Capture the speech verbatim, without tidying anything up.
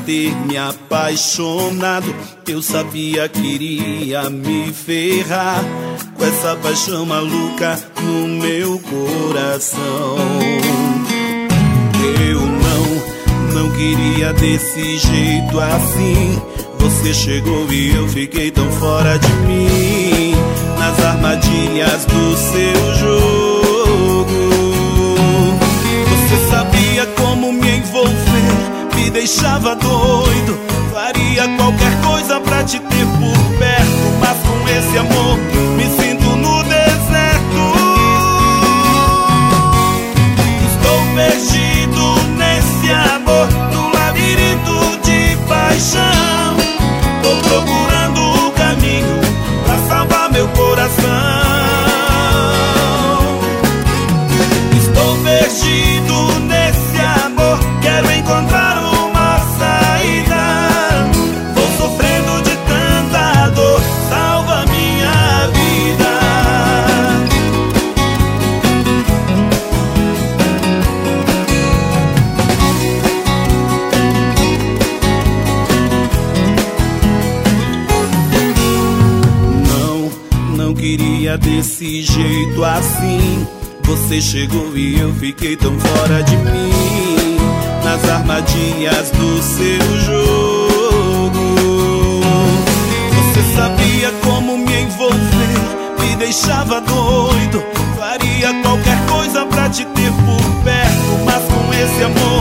ter me apaixonado. Eu sabia que iria me ferrar com essa paixão maluca no meu coração. Eu não, não queria desse jeito assim. Você chegou e eu fiquei tão fora de mim, nas armadilhas do seu jogo. Você sabia como me envolver, me deixava doido. Faria qualquer coisa pra te ter por perto, mas com esse amor me sinto no deserto. Estou perdido nesse amor, no labirinto de paixão. Tô procurando o caminho pra salvar meu coração. Estou perdido nesse amor, quero encontrar uma saída. Vou sofrendo de tanta dor, salva minha vida. Não queria desse jeito assim. Você chegou e eu fiquei tão fora de mim, nas armadilhas do seu jogo. Você sabia como me envolver, me deixava doido. Faria qualquer coisa pra te ter por perto, mas com esse amor